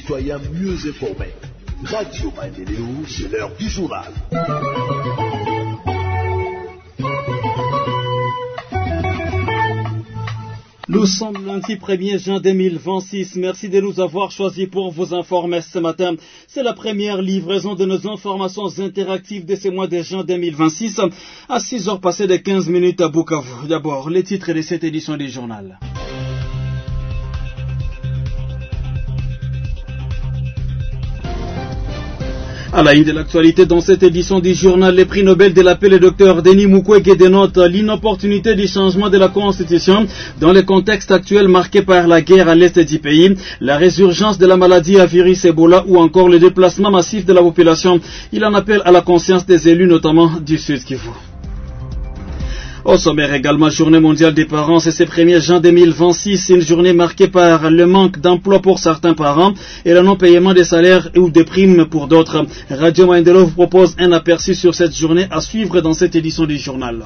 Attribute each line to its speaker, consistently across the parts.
Speaker 1: citoyens mieux informés. Radio Maendeleo, c'est l'heure du journal.
Speaker 2: Nous sommes lundi 1er juin 2026. Merci de nous avoir choisis pour vous informer ce matin. C'est la première livraison de nos informations interactives de ce mois de juin 2026 à 6 heures passées de 15 minutes à Bukavu. D'abord, les titres de cette édition du journal. À la une de l'actualité dans cette édition du journal, les prix Nobel de la paix, le docteur Denis Mukwege dénote l'inopportunité du changement de la Constitution dans le contexte actuel marqué par la guerre à l'est du pays, la résurgence de la maladie à virus Ebola ou encore le déplacement massif de la population. Il en appelle à la conscience des élus, notamment du Sud Kivu. Au sommaire également, journée mondiale des parents, c'est ce 1er juin 2026, une journée marquée par le manque d'emploi pour certains parents et le non-paiement des salaires ou des primes pour d'autres. Radio Maendeleo vous propose un aperçu sur cette journée à suivre dans cette édition du journal.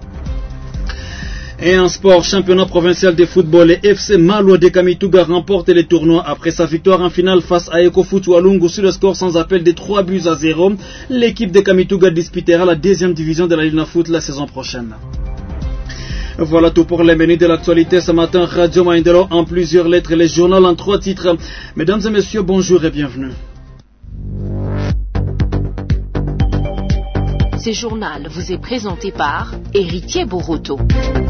Speaker 2: Et en sport, championnat provincial de football, le FC Malwa de Kamituga remporte les tournois après sa victoire en finale face à Ekofoot Walungu sur le score sans appel de 3-0. L'équipe de Kamituga disputera la deuxième division de la Ligue de foot la saison prochaine. Voilà tout pour les menus de l'actualité ce matin. Radio Maendeleo en plusieurs lettres, les journaux en 3 titres. Mesdames et messieurs, bonjour et bienvenue.
Speaker 3: Ce journal vous est présenté par Héritier Boroto.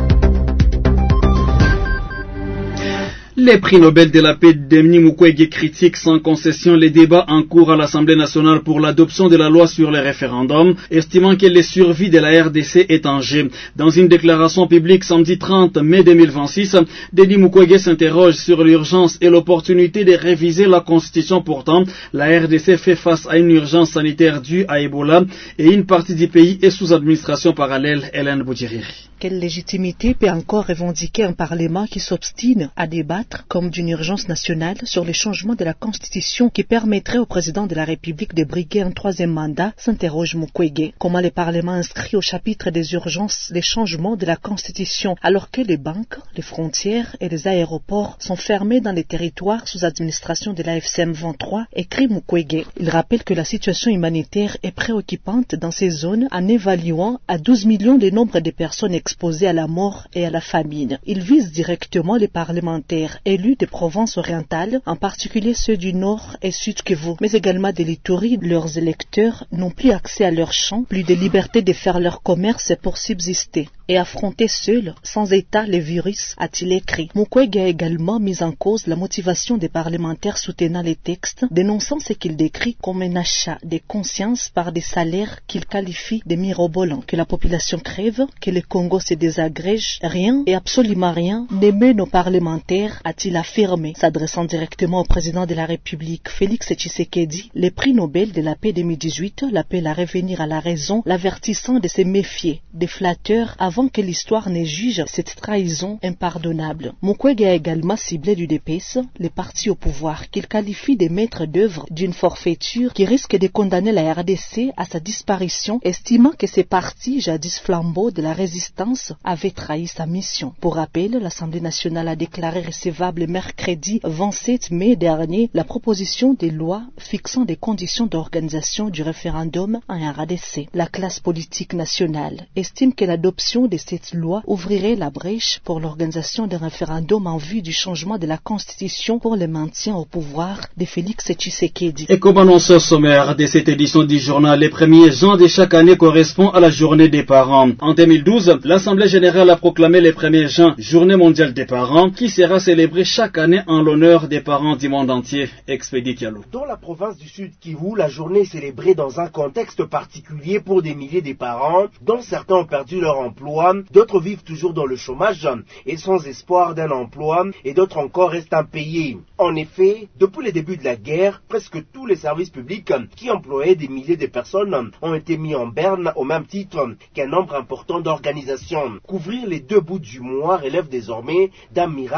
Speaker 2: Les prix Nobel de la paix Denis Mukwege critiquent sans concession les débats en cours à l'Assemblée nationale pour l'adoption de la loi sur le référendum, estimant que la survie de la RDC est en jeu. Dans une déclaration publique samedi 30 mai 2026, Denis Mukwege s'interroge sur l'urgence et l'opportunité de réviser la Constitution. Pourtant, la RDC fait face à une urgence sanitaire due à Ebola et une partie du pays est sous administration parallèle. Hélène Boudjiriri.
Speaker 4: Quelle légitimité peut encore revendiquer un Parlement qui s'obstine à débattre comme d'une urgence nationale sur les changements de la Constitution qui permettraient au président de la République de briguer un 3e mandat, s'interroge Mukwege. Comment le Parlement inscrit au chapitre des urgences les changements de la Constitution alors que les banques, les frontières et les aéroports sont fermés dans les territoires sous administration de la FCM 23, écrit Mukwege. Il rappelle que la situation humanitaire est préoccupante dans ces zones en évaluant à 12 millions le nombre de personnes exposés à la mort et à la famine. Il vise directement les parlementaires élus des provinces orientales, en particulier ceux du Nord et Sud Kivu, mais également des Littoris. Leurs électeurs n'ont plus accès à leurs champs, plus de liberté de faire leur commerce pour subsister et affronter seuls, sans État, les virus, a-t-il écrit. Mukwege a également mis en cause la motivation des parlementaires soutenant les textes, dénonçant ce qu'il décrit comme un achat de conscience par des salaires qu'il qualifie de mirobolants. Que la population crève, que le Congo se désagrège, rien et absolument rien n'émeut nos parlementaires, a-t-il affirmé. S'adressant directement au président de la République, Félix Tshisekedi, le prix Nobel de la paix 2018 l'appelle à revenir à la raison, l'avertissant de se méfier des flatteurs avant que l'histoire ne juge cette trahison impardonnable. Mukwege a également ciblé du DPS les partis au pouvoir qu'il qualifie de maîtres d'œuvre d'une forfaiture qui risque de condamner la RDC à sa disparition, estimant que ces partis, jadis flambeaux de la résistance, avaient trahi sa mission. Pour rappel, l'Assemblée nationale a déclaré recevable mercredi 27 mai dernier la proposition de loi fixant des conditions d'organisation du référendum en RDC. La classe politique nationale estime que l'adoption de cette loi ouvrirait la brèche pour l'organisation d'un référendum en vue du changement de la Constitution pour le maintien au pouvoir de Félix Tshisekedi.
Speaker 2: Et comme annoncé au sommaire de cette édition du journal, le 1er juin de chaque année correspond à la journée des parents. En 2012, l'Assemblée générale a proclamé le 1er juin journée mondiale des parents qui sera célébrée chaque année en l'honneur des parents du monde entier. Expédie Kialou.
Speaker 5: Dans la province du Sud Kivu, la journée est célébrée dans un contexte particulier pour des milliers de parents dont certains ont perdu leur emploi, d'autres vivent toujours dans le chômage et sans espoir d'un emploi, et d'autres encore restent impayés. En effet, depuis le début de la guerre, presque tous les services publics qui employaient des milliers de personnes ont été mis en berne au même titre qu'un nombre important d'organisations. Couvrir les 2 bouts du mois relève désormais d'un miracle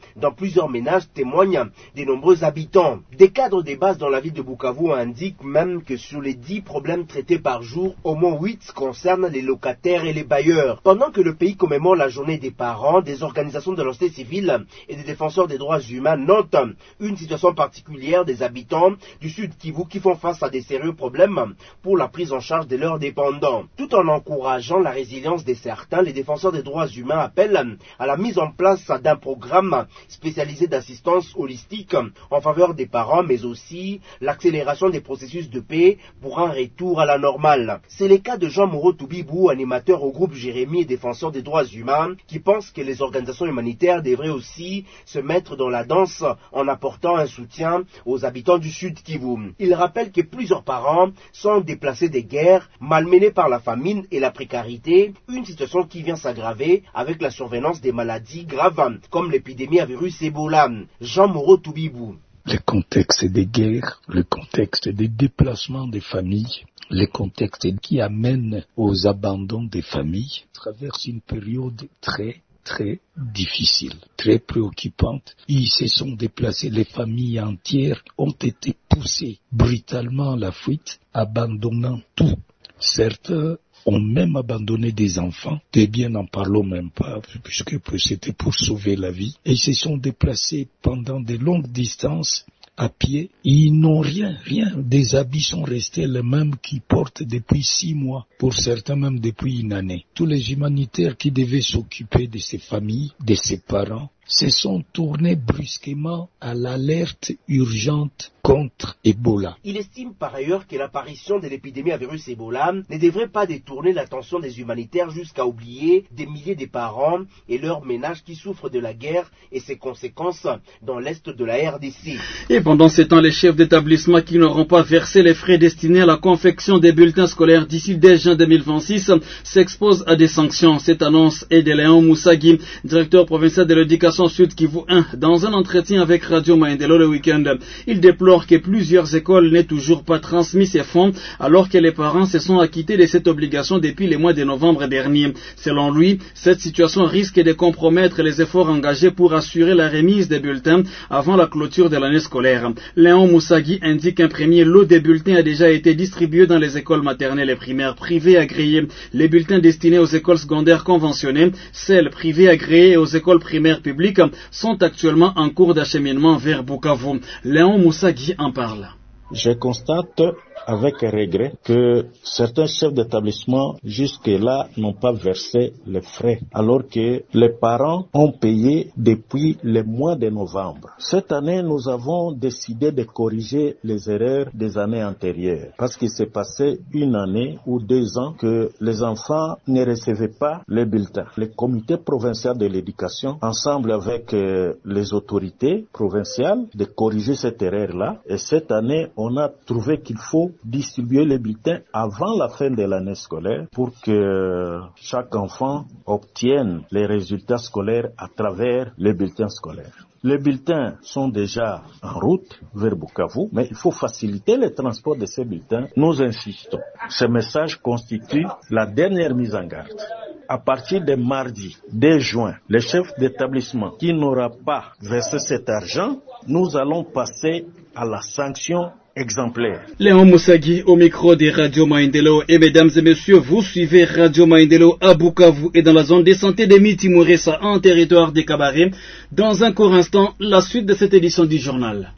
Speaker 5: dans plusieurs ménages, témoignent des nombreux habitants. Des cadres des bases dans la ville de Bukavu indiquent même que sur les 10 problèmes traités par jour, au moins 8 concernent les locataires et les bailleurs. Pendant que le pays commémore la journée des parents, des organisations de la société civile et des défenseurs des droits humains notent une situation particulière des habitants du Sud Kivu qui font face à des sérieux problèmes pour la prise en charge de leurs dépendants. Tout en encourageant la résilience des certains, les défenseurs des droits humains appellent à la mise en place d'un programme spécialisé d'assistance holistique en faveur des parents, mais aussi l'accélération des processus de paix pour un retour à la normale. C'est le cas de Jean Moreau Toubibou, animateur au groupe Jérémie et défenseur des droits humains, qui pense que les organisations humanitaires devraient aussi se mettre dans la danse en apportant un soutien aux habitants du Sud Kivu. Il rappelle que plusieurs parents sont déplacés des guerres, malmenés par la famine et la précarité, une situation qui vient s'aggraver avec la survenance des maladies graves comme l'épidémie à virus Ebola. Jean Moreau Toubibou.
Speaker 6: Le contexte des guerres, le contexte des déplacements des familles, le contexte qui amène aux abandons des familles, traverse une période très difficile, très préoccupante. Ils se sont déplacés, les familles entières ont été poussées brutalement à la fuite, abandonnant tout. Certains ont même abandonné des enfants, des biens n'en parlons même pas, puisque c'était pour sauver la vie. Et ils se sont déplacés pendant de longues distances à pied. Ils n'ont rien. Des habits sont restés les mêmes qu'ils portent depuis 6 mois, pour certains même depuis une année. Tous les humanitaires qui devaient s'occuper de ces familles, de ces parents, se sont tournés brusquement à l'alerte urgente contre Ebola.
Speaker 5: Il estime par ailleurs que l'apparition de l'épidémie à virus Ebola ne devrait pas détourner l'attention des humanitaires jusqu'à oublier des milliers de parents et leurs ménages qui souffrent de la guerre et ses conséquences dans l'est de la RDC.
Speaker 2: Et pendant ces temps, les chefs d'établissement qui n'auront pas versé les frais destinés à la confection des bulletins scolaires d'ici dès juin 2026 s'exposent à des sanctions. Cette annonce est de Léon Moussagui, directeur provincial de l'éducation Sud Kivu 1, dans un entretien avec Radio Maendeleo le week-end. Il déplore que plusieurs écoles n'aient toujours pas transmis ces fonds alors que les parents se sont acquittés de cette obligation depuis les mois de novembre dernier. Selon lui, cette situation risque de compromettre les efforts engagés pour assurer la remise des bulletins avant la clôture de l'année scolaire. Léon Moussagui indique qu'un premier lot de bulletins a déjà été distribué dans les écoles maternelles et primaires privées agréées. Les bulletins destinés aux écoles secondaires conventionnées, celles privées agréées et aux écoles primaires publiques sont actuellement en cours d'acheminement vers Bukavu. Léon Moussagui en parle.
Speaker 7: Je constate avec regret que certains chefs d'établissement jusque-là n'ont pas versé les frais, alors que les parents ont payé depuis le mois de novembre. Cette année, nous avons décidé de corriger les erreurs des années antérieures, parce qu'il s'est passé 1 année ou 2 ans que les enfants ne recevaient pas les bulletins. Le comité provincial de l'éducation, ensemble avec les autorités provinciales, de corriger cette erreur-là. Et cette année, on a trouvé qu'il faut distribuer les bulletins avant la fin de l'année scolaire pour que chaque enfant obtienne les résultats scolaires à travers les bulletins scolaires. Les bulletins sont déjà en route vers Bukavu, mais il faut faciliter le transport de ces bulletins. Nous insistons. Ce message constitue la dernière mise en garde. À partir de mardi 2 juin, le chef d'établissement qui n'aura pas versé cet argent, nous allons passer à la sanction exemplaire.
Speaker 2: Léon Moussagui au micro des Radio Maendeleo. Et mesdames et messieurs, vous suivez Radio Maendeleo à Bukavu et dans la zone de santé de Miti-Mouressa en territoire des Cabarets. Dans un court instant, la suite de cette édition du journal.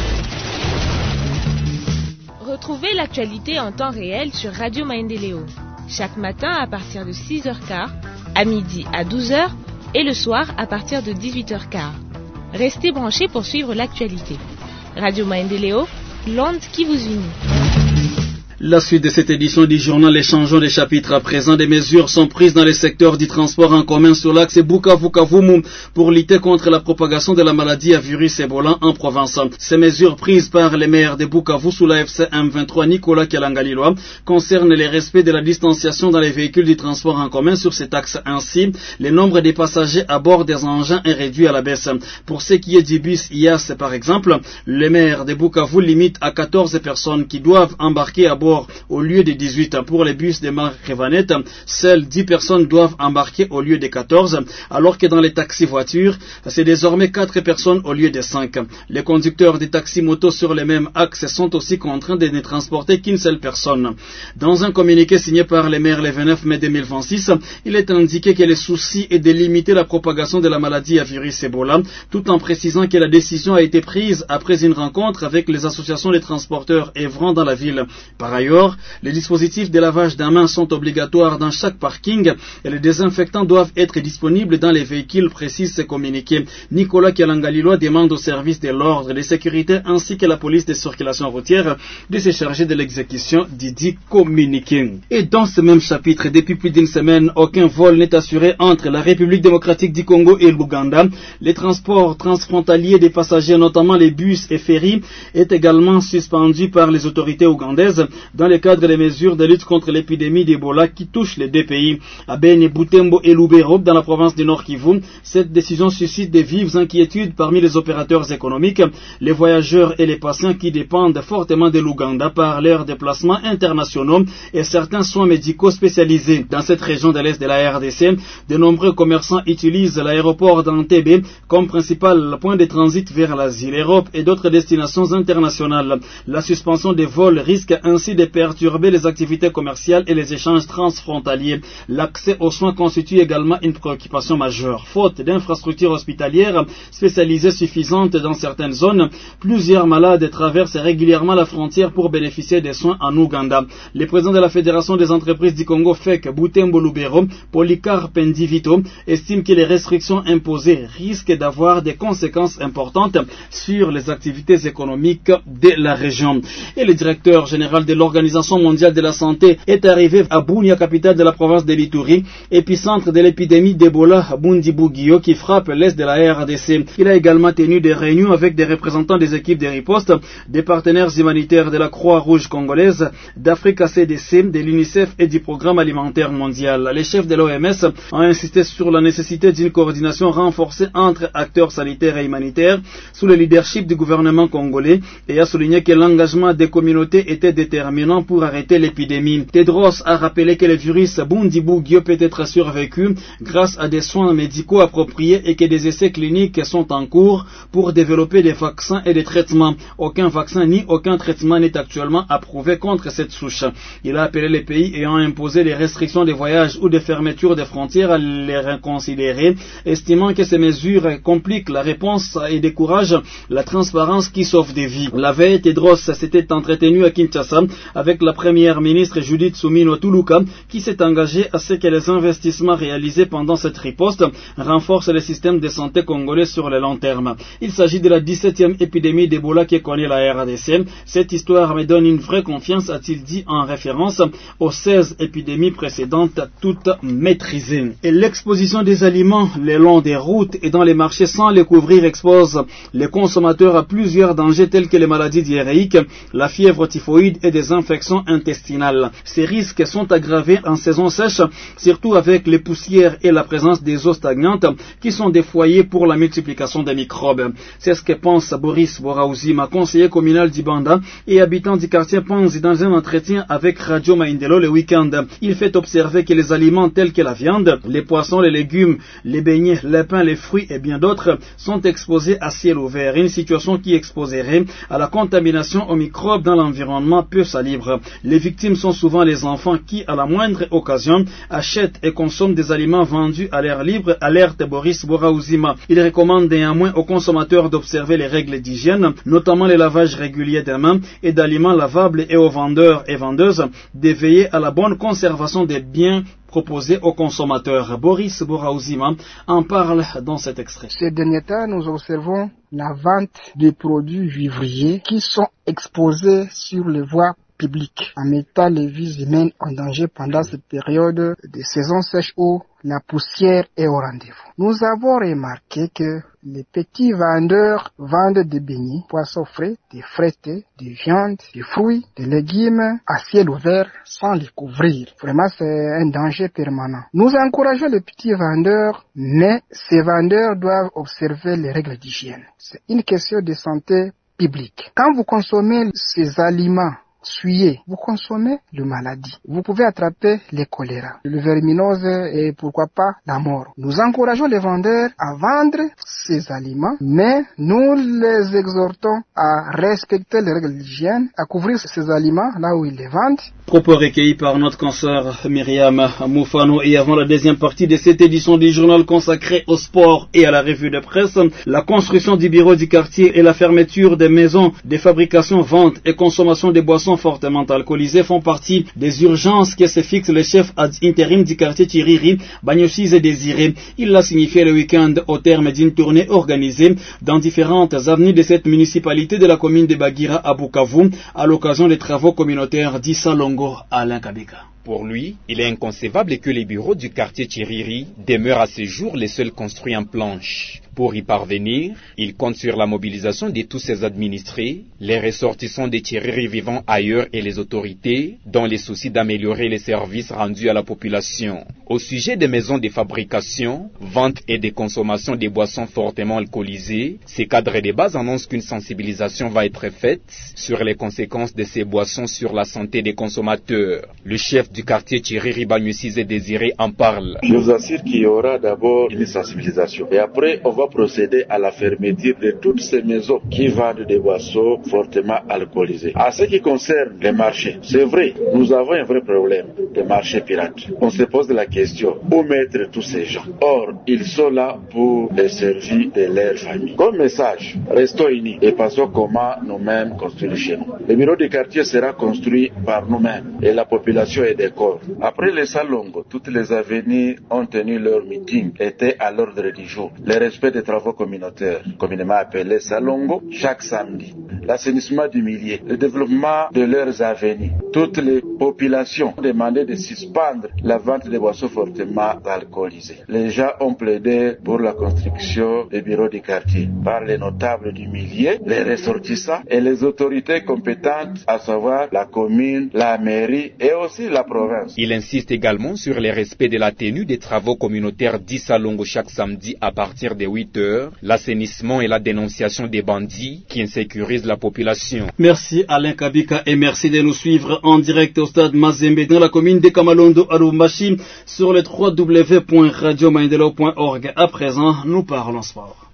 Speaker 3: Retrouvez l'actualité en temps réel sur Radio Maendeleo. Chaque matin à partir de 6h15, à midi à 12h et le soir à partir de 18h15. Restez branchés pour suivre l'actualité. Radio Maendeleo, l'onde qui vous unit.
Speaker 2: La suite de cette édition du journal, les changeons de chapitre. À présent, des mesures sont prises dans le secteur du transport en commun sur l'axe Bukavu-Kavumu pour lutter contre la propagation de la maladie à virus Ebola en province. Ces mesures prises par les maires de Bukavu sous la FC M23 Nicolas Kialangaliloa concernent le respect de la distanciation dans les véhicules du transport en commun sur cet axe. Ainsi, le nombre de passagers à bord des engins est réduit à la baisse. Pour ce qui est du bus IAS par exemple, le maire de Bukavu limite à 14 personnes qui doivent embarquer à bord transport au lieu de 18. Pour les bus des marques Revanet, seules 10 personnes doivent embarquer au lieu de 14, alors que dans les taxis-voitures, c'est désormais 4 personnes au lieu de 5. Les conducteurs des taxis-motos sur les mêmes axes sont aussi contraints de ne transporter qu'une seule personne. Dans un communiqué signé par les maires le 29 mai 2026, il est indiqué que le souci est de limiter la propagation de la maladie à virus Ebola, tout en précisant que la décision a été prise après une rencontre avec les associations de transporteurs œuvrant dans la ville. Par ailleurs, les dispositifs de lavage des mains sont obligatoires dans chaque parking et les désinfectants doivent être disponibles dans les véhicules, précise ce communiqué. Nicolas Kialangalilo demande aux services de l'ordre, de sécurité ainsi que la police de circulation routière de se charger de l'exécution du dit communiqué. Et dans ce même chapitre, depuis plus d'une semaine, aucun vol n'est assuré entre la République démocratique du Congo et l'Ouganda. Les transports transfrontaliers des passagers, notamment les bus et ferries, est également suspendu par les autorités ougandaises dans le cadre des mesures de lutte contre l'épidémie d'Ebola qui touche les deux pays. À Beni, Butembo et Lubero, dans la province du Nord Kivu, cette décision suscite de vives inquiétudes parmi les opérateurs économiques, les voyageurs et les patients qui dépendent fortement de l'Ouganda par leurs déplacements internationaux et certains soins médicaux spécialisés. Dans cette région de l'Est de la RDC, de nombreux commerçants utilisent l'aéroport d'Entebbe comme principal point de transit vers l'Asie, l'Europe et d'autres destinations internationales. La suspension des vols risque ainsi de perturber les activités commerciales et les échanges transfrontaliers. L'accès aux soins constitue également une préoccupation majeure. Faute d'infrastructures hospitalières spécialisées suffisantes dans certaines zones, plusieurs malades traversent régulièrement la frontière pour bénéficier des soins en Ouganda. Le président de la Fédération des entreprises du Congo, FEC, Butembo Lubero, Polycarpe Ndivito, estime que les restrictions imposées risquent d'avoir des conséquences importantes sur les activités économiques de la région. Et le directeur général de l'Organisation mondiale de la santé est arrivé à Bunia, capitale de la province de l'Ituri, épicentre de l'épidémie d'Ebola à Bundibugyo qui frappe l'est de la RDC. Il a également tenu des réunions avec des représentants des équipes de riposte, des partenaires humanitaires de la Croix-Rouge congolaise, d'Africa CDC, de l'UNICEF et du Programme alimentaire mondial. Les chefs de l'OMS ont insisté sur la nécessité d'une coordination renforcée entre acteurs sanitaires et humanitaires sous le leadership du gouvernement congolais et a souligné que l'engagement des communautés était déterminant pour arrêter l'épidémie. Tedros a rappelé que le virus Bundibugyo peut être survécu grâce à des soins médicaux appropriés et que des essais cliniques sont en cours pour développer des vaccins et des traitements. Aucun vaccin ni aucun traitement n'est actuellement approuvé contre cette souche. Il a appelé les pays ayant imposé des restrictions de voyage ou de fermeture des frontières à les reconsidérer, estimant que ces mesures compliquent la réponse et découragent la transparence qui sauve des vies. La veille, Tedros s'était entretenu à Kinshasa avec la première ministre Judith Suminwa Tuluka qui s'est engagée à ce que les investissements réalisés pendant cette riposte renforcent le système de santé congolais sur le long terme. Il s'agit de la 17e épidémie d'Ebola qui connaît la RDC. Cette histoire me donne une vraie confiance, a-t-il dit en référence aux 16 épidémies précédentes toutes maîtrisées. Et l'exposition des aliments le long des routes et dans les marchés sans les couvrir expose les consommateurs à plusieurs dangers tels que les maladies diarrhéiques, la fièvre typhoïde et des infections intestinales. Ces risques sont aggravés en saison sèche, surtout avec les poussières et la présence des eaux stagnantes qui sont des foyers pour la multiplication des microbes. C'est ce que pense Boris Boraouzima, conseiller communal d'Ibanda et habitant du quartier Panzi, dans un entretien avec Radio Maindelo le week-end. Il fait observer que les aliments tels que la viande, les poissons, les légumes, les beignets, les pains, les fruits et bien d'autres sont exposés à ciel ouvert, une situation qui exposerait à la contamination aux microbes dans l'environnement peu salubre. Les victimes sont souvent les enfants qui, à la moindre occasion, achètent et consomment des aliments vendus à l'air libre, alerte Boris Boraouzima. Il recommande néanmoins aux consommateurs d'observer les règles d'hygiène, notamment le lavage régulier des mains et d'aliments lavables, et aux vendeurs et vendeuses de veiller à la bonne conservation des biens proposés aux consommateurs. Boris Boraouzima en parle dans cet extrait.
Speaker 8: Ces derniers temps, nous observons la vente des produits vivriers qui sont exposés sur les voies publiques, en mettant les vies humaines en danger pendant cette période de saison sèche où la poussière est au rendez-vous. Nous avons remarqué que les petits vendeurs vendent des beignets, poissons frais, des frais-thés, des viandes, des fruits, des légumes à ciel ouvert sans les couvrir. Vraiment, c'est un danger permanent. Nous encourageons les petits vendeurs, mais ces vendeurs doivent observer les règles d'hygiène. C'est une question de santé publique. Quand vous consommez ces aliments souillez, vous consommez le maladie. Vous pouvez attraper les choléra, le verminose et pourquoi pas la mort. Nous encourageons les vendeurs à vendre ces aliments, mais nous les exhortons à respecter les règles d'hygiène, à couvrir ces aliments là où ils les vendent.
Speaker 2: Propos recueillis par notre consoeur Myriam Moufano. Et avant la deuxième partie de cette édition du journal consacrée au sport et à la revue de presse, la construction du bureau du quartier et la fermeture des maisons de fabrication, vente et consommation de boissons fortement alcoolisées font partie des urgences que se fixe le chef ad intérim du quartier Chiriri, Bagnosis et Désiré. Il l'a signifié le week-end au terme d'une tournée organisée dans différentes avenues de cette municipalité de la commune de Bagira à Bukavu à l'occasion des travaux communautaires d'Issa Longo. Alain Kabika.
Speaker 9: Pour lui, il est inconcevable que les bureaux du quartier Chiriri demeurent à ce jour les seuls construits en planche. Pour y parvenir, il compte sur la mobilisation de tous ses administrés, les ressortissants de Chiriri vivant ailleurs et les autorités, dans les soucis d'améliorer les services rendus à la population. Au sujet des maisons de fabrication, vente et de consommation des boissons fortement alcoolisées, ces cadres de base annoncent qu'une sensibilisation va être faite sur les conséquences de ces boissons sur la santé des consommateurs. Le chef du quartier Chiriri Bagnosis et Désiré en parle.
Speaker 10: Je vous assure qu'il y aura d'abord une sensibilisation et après on va procéder à la fermeture de toutes ces maisons qui vendent des boissons fortement alcoolisées. À ce qui concerne les marchés, c'est vrai, nous avons un vrai problème de marchés pirates. On se pose la question, où mettre tous ces gens? Or, ils sont là pour les servir de leur famille. Comme message, restons unis et pensons comment nous-mêmes construire chez nous. Le bureau du quartier sera construit par nous-mêmes et la population est d'accord. Après les salons, toutes les avenues ont tenu leur meeting, étaient à l'ordre du jour. Le respect des travaux communautaires, communément appelés Salongo, chaque samedi. L'assainissement du milieu, le développement de leurs avenues. Toutes les populations ont demandé de suspendre la vente de boissons fortement alcoolisées. Les gens ont plaidé pour la construction des bureaux du quartier par les notables du milieu, les ressortissants et les autorités compétentes, à savoir la commune, la mairie et aussi la province.
Speaker 9: Il insiste également sur le respect de la tenue des travaux communautaires d'Issa Longo chaque samedi à partir de 8 heures, l'assainissement et la dénonciation des bandits qui insécurisent la population.
Speaker 2: Merci Alain Kabika et merci de nous suivre en direct au stade Mazembe dans la commune de Kamalondo à Lubumbashi sur le www.radiomaendeleo.org. À présent, nous parlons sport.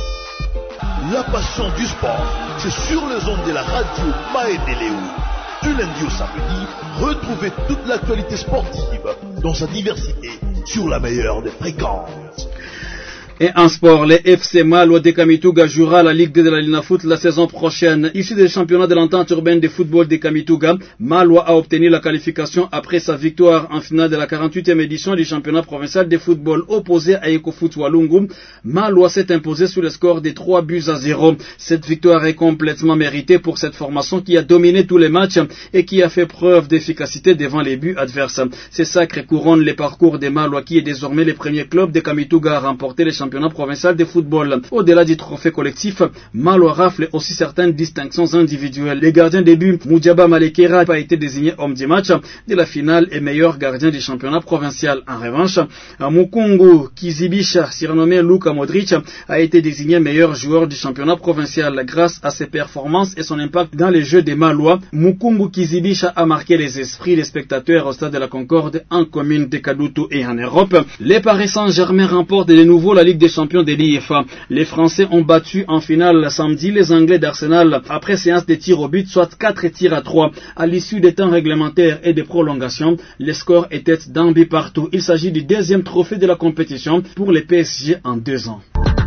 Speaker 1: La passion du sport, c'est sur les ondes de la radio Maendeleo. Du lundi au samedi, retrouvez toute l'actualité sportive dans sa diversité sur la meilleure des fréquences.
Speaker 2: Et en sport, les FC Maaloua de Kamituga jouera la Ligue 2 de la Linafoot la saison prochaine. Issu des championnats de l'entente urbaine de football de Kamituga, Maaloua a obtenu la qualification après sa victoire en finale de la 48e édition du championnat provincial de football opposé à Ecofoot Walungu. Maaloua s'est imposé sous le score de 3-0. Cette victoire est complètement méritée pour cette formation qui a dominé tous les matchs et qui a fait preuve d'efficacité devant les buts adverses. Ces sacres couronnent les parcours de Maaloua qui est désormais le premier club de Kamituga à remporter les championnat provincial de football. Au-delà du trophée collectif, Maaloua rafle aussi certaines distinctions individuelles. Les gardiens de but, Moudjaba Malekera a été désigné homme du match de la finale et meilleur gardien du championnat provincial. En revanche, Mukungu Kizibisha, surnommé Luka Modric, a été désigné meilleur joueur du championnat provincial grâce à ses performances et son impact dans les jeux des Maaloua. Mukungu Kizibisha a marqué les esprits des spectateurs au stade de la Concorde en commune de Kadutu et en Europe. Les Paris Saint-Germain remportent de nouveau la Ligue des champions de l'IFA. Les Français ont battu en finale samedi les Anglais d'Arsenal après séance de tirs au but, soit 4-3. À l'issue des temps réglementaires et des prolongations, les scores étaient d'un but partout. Il s'agit du deuxième trophée de la compétition pour les PSG en 2 ans.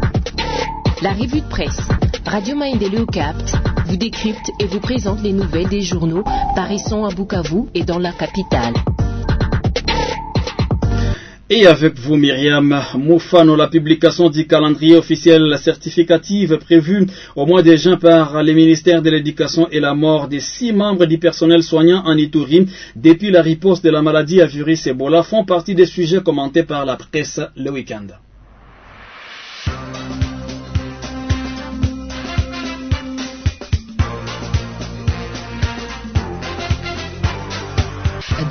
Speaker 11: La revue de presse. Radio Maendeleo capte, vous décrypte et vous présente les nouvelles des journaux paraissant à Bukavu et dans la capitale.
Speaker 2: Et avec vous Myriam Moufano, la publication du calendrier officiel certificatif prévu au mois de juin par le ministère de l'Éducation et la mort des 6 membres du personnel soignant en Ituri depuis la riposte de la maladie à virus Ebola font partie des sujets commentés par la presse le week-end.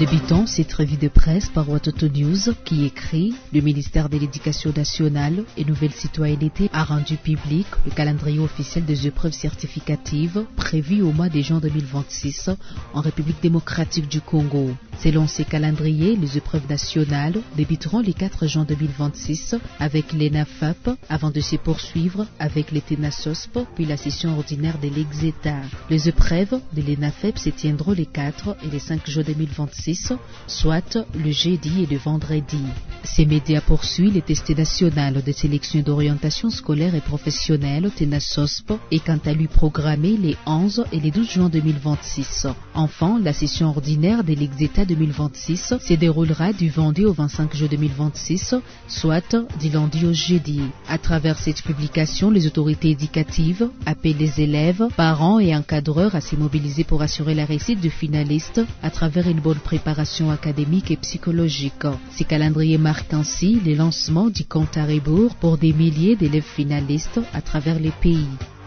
Speaker 12: Débutons cette revue de presse par Watoto News qui écrit « Le ministère de l'Éducation nationale et Nouvelle Citoyenneté a rendu public le calendrier officiel des épreuves certificatives prévues au mois de juin 2026 en République démocratique du Congo. Selon ces calendriers, les épreuves nationales débuteront le 4 juin 2026 avec l'ENAFAP avant de se poursuivre avec les TENASOSP puis la session ordinaire de l'EXETA. Les épreuves de l'ENAFEP se tiendront les 4 et les 5 juin 2026, soit le jeudi et le vendredi. Ces médias poursuivent les tests nationaux de sélection d'orientation scolaire et professionnelle TENASOSP et quant à lui programmé les 11 et les 12 juin 2026. Enfin, la session ordinaire de l'EXETA 2026 se déroulera du vendredi au 25 juin 2026, soit du lundi au jeudi. À travers cette publication, les autorités éducatives appellent les élèves, parents et encadreurs à se mobiliser pour assurer la réussite du finaliste à travers une bonne préparation académique et psychologique. Ces calendriers marquent ainsi le lancement du compte à rebours pour des milliers d'élèves finalistes à travers les pays.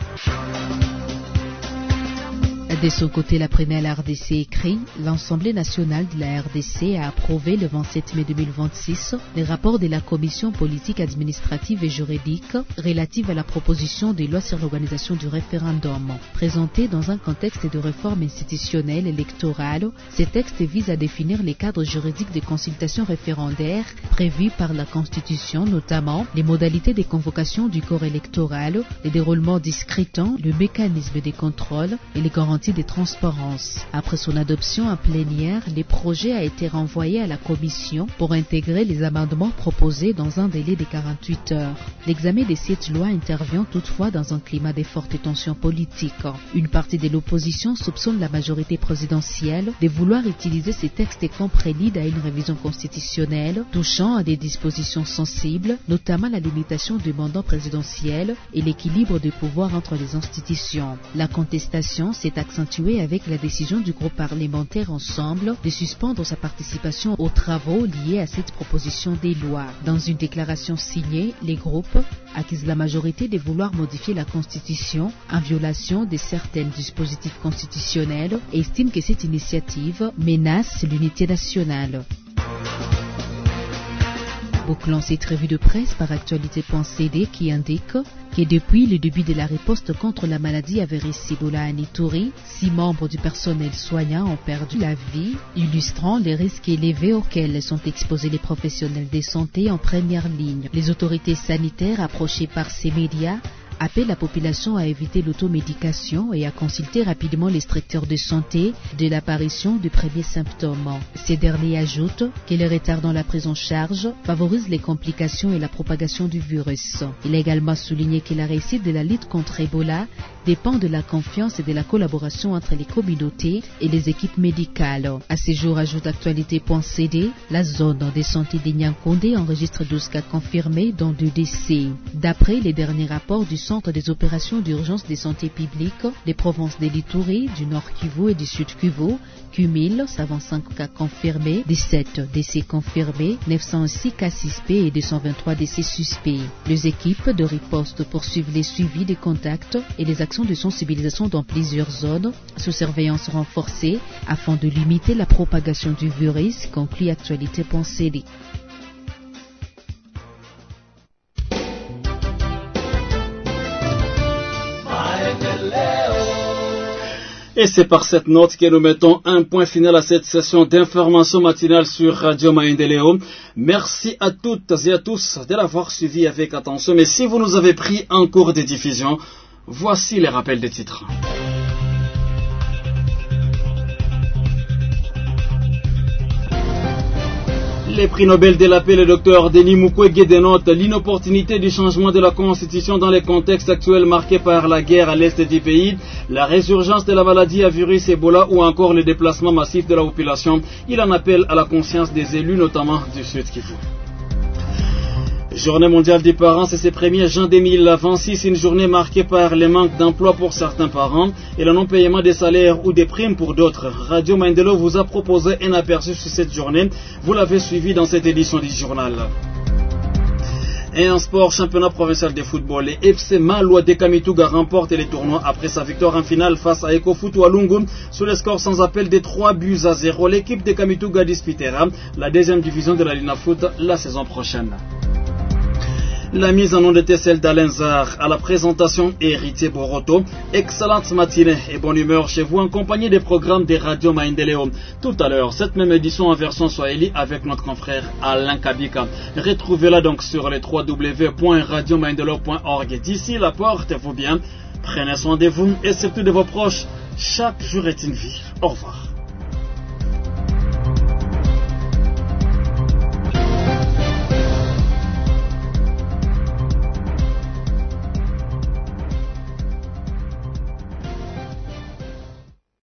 Speaker 12: De son côté, la Prénale RDC écrit « L'Assemblée nationale de la RDC a approuvé le 27 mai 2026 les rapports de la Commission politique administrative et juridique relative à la proposition de loi sur l'organisation du référendum. Présenté dans un contexte de réforme institutionnelle électorale, ces textes visent à définir les cadres juridiques des consultations référendaires prévues par la Constitution, notamment les modalités de convocation du corps électoral, le déroulement du scrutin, le mécanisme des contrôles et les garanties de transparence. Après son adoption en plénière, le projet a été renvoyé à la Commission pour intégrer les amendements proposés dans un délai de 48 heures. L'examen de cette loi intervient toutefois dans un climat de fortes tensions politiques. Une partie de l'opposition soupçonne la majorité présidentielle de vouloir utiliser ces textes comme prélude à une révision constitutionnelle touchant à des dispositions sensibles, notamment la limitation du mandat présidentiel et l'équilibre des pouvoirs entre les institutions. La contestation s'est accentuée avec la décision du groupe parlementaire Ensemble de suspendre sa participation aux travaux liés à cette proposition des lois. Dans une déclaration signée, les groupes accusent la majorité de vouloir modifier la Constitution en violation de certains dispositifs constitutionnels et estiment que cette initiative menace l'unité nationale. Bouclons cette revue de presse par actualité.cd qui indique que depuis le début de la riposte contre la maladie à virus Ebola à Ituri, 6 membres du personnel soignant ont perdu la vie, illustrant les risques élevés auxquels sont exposés les professionnels de santé en première ligne. Les autorités sanitaires approchées par ces médias appelle la population à éviter l'automédication et à consulter rapidement les structures de santé dès l'apparition du premier symptôme. Ces derniers ajoutent que les retards dans la prise en charge favorisent les complications et la propagation du virus. Il a également souligné que la réussite de la lutte contre Ebola dépend de la confiance et de la collaboration entre les communautés et les équipes médicales. À ce jour, ajoute actualité.cd, la zone de santé de Nyankondé enregistre 12 cas confirmés, dont 2 décès. D'après les derniers rapports du Centre des opérations d'urgence de santé publique, les provinces de l'Ituri, du Nord Kivu et du Sud Kivu cumulent 125 cas confirmés, 17 décès confirmés, 906 cas suspects et 223 décès suspects. Les équipes de riposte poursuivent les suivis des contacts et les actions de sensibilisation dans plusieurs zones sous surveillance renforcée afin de limiter la propagation du virus, conclut actualité.cd.
Speaker 2: Et c'est par cette note que nous mettons un point final à cette session d'information matinale sur Radio Maendeleo. Merci à toutes et à tous de l'avoir suivi avec attention. Mais si vous nous avez pris en cours de diffusion, voici les rappels des titres. Les prix Nobel de la paix, le docteur Denis Mukwege dénote l'inopportunité du changement de la Constitution dans le contexte actuel marqué par la guerre à l'est du pays, la résurgence de la maladie à virus Ebola ou encore le déplacement massif de la population. Il en appelle à la conscience des élus, notamment du Sud Kivu. Journée mondiale des parents, c'est ce 1er juin 2026, une journée marquée par le manque d'emploi pour certains parents et le non-paiement des salaires ou des primes pour d'autres. Radio Maendeleo vous a proposé un aperçu sur cette journée. Vous l'avez suivi dans cette édition du journal. Et en sport, championnat provincial de football, les FC Malois de Kamituga remportent les tournois après sa victoire en finale face à Ekofutu Walungu sur le score sans appel de 3-0. L'équipe de Kamituga disputera la deuxième division de la Lina Foot la saison prochaine. La mise en onde était celle d'Alain Zar à la présentation Héritier Boroto. Excellente matinée et bonne humeur chez vous en compagnie des programmes de Radio Maendeleo. Tout à l'heure, cette même édition en version Swahili avec notre confrère Alain Kabika. Retrouvez-la donc sur les www.radiomaendeleo.org. D'ici la portez-vous bien, prenez soin de vous et surtout de vos proches. Chaque jour est une vie. Au revoir.